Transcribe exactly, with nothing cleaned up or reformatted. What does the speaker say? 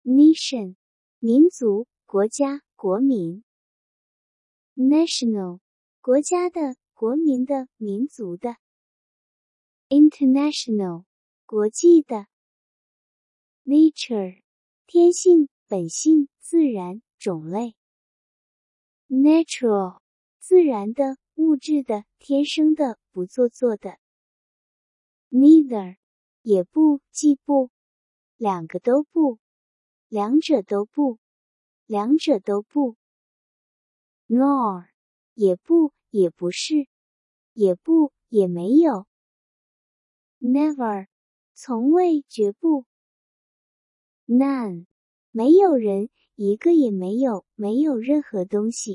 Nation 民族、国家、国民。National 国家的、国民的、民族的。International 国际的。Nature 天性、本性、自然、种类。Natural 自然的、物质的、天生的、不做作的。Neither 也不、既不，两个都不，两者都不，两者都不。Nor 也不、也不是，也不、也没有。Never 从未、绝不。None 没有人，一个也没有，没有任何东西。